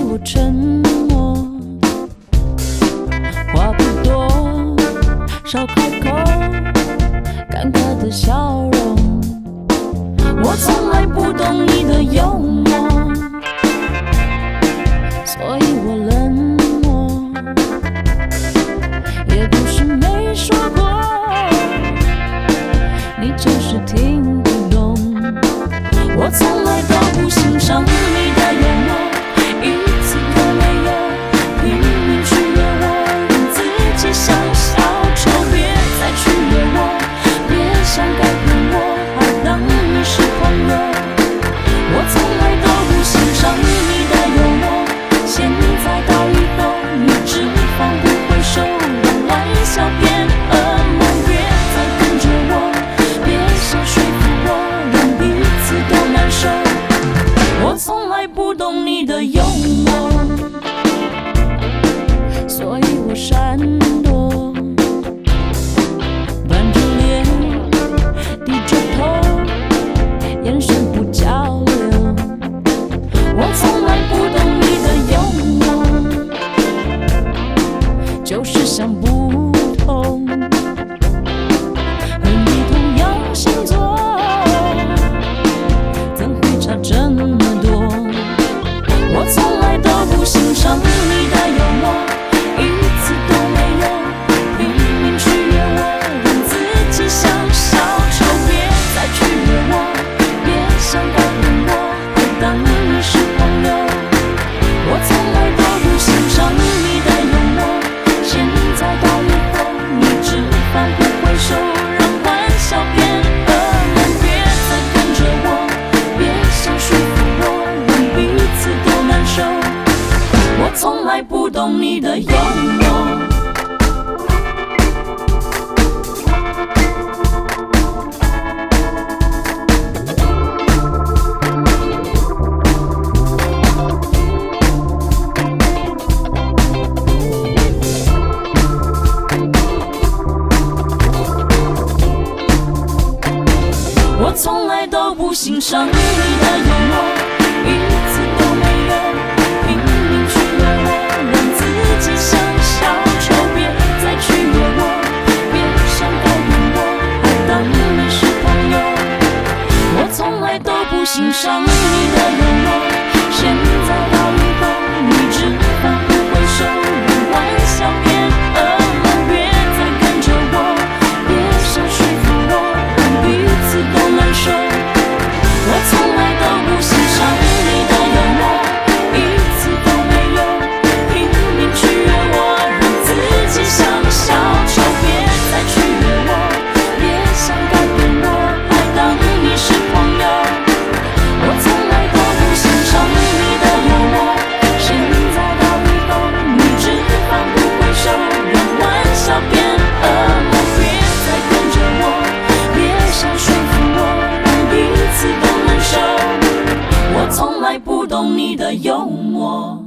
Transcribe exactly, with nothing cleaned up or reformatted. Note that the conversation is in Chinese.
我沉默，话不多，少开口，尴尬的笑容。我从来不懂你的幽默，所以我冷漠，也不是没说过，你就是听不懂。我从来都不欣赏你的幽默，一次都没有拼命取悦我，让自己像小丑，别再取悦我，别想改变我，还当你是朋友。我从来都不欣赏你的幽默，现在到以后你只放不回手，让玩笑变噩梦，别再跟着我，别想说服我，让彼此都难受。我从来不懂你的幽默，所以我闪躲，板着脸，低着头，眼神不交流。我从来不懂你的幽默，就是想不通，和你同样星座，怎会差这么多？我从来都不欣赏你的幽默，一次都没有拼命取悦我，让自己像小丑，别再取悦我，别想改变我，还当你是朋友。我从来都不欣赏你的幽默，现在到以后你只放不回手，让玩笑变噩梦，别再跟着我，别想说服我，让彼此都难受。我从来不懂你的幽默。我从来都不欣赏你的幽默，一次都没有拼命取悦我，让自己像小丑，别再取悦我，别想改变我，还当你是朋友。我从来都不欣赏你的幽默，现在到以后你只放不回手，让玩笑变噩梦，别再跟着我，别想说服我，让彼此都难受。我从来都不欣赏你的幽默，一次都没有拼命取悦我，让自己像小丑，别再取悦我，别想改变我，还当你是朋友。我从来都不欣赏你的幽默，现在到以后你只放不回手，让玩笑变噩梦，别再跟着我，别想说服我，让彼此都难受。我从来不懂你的幽默。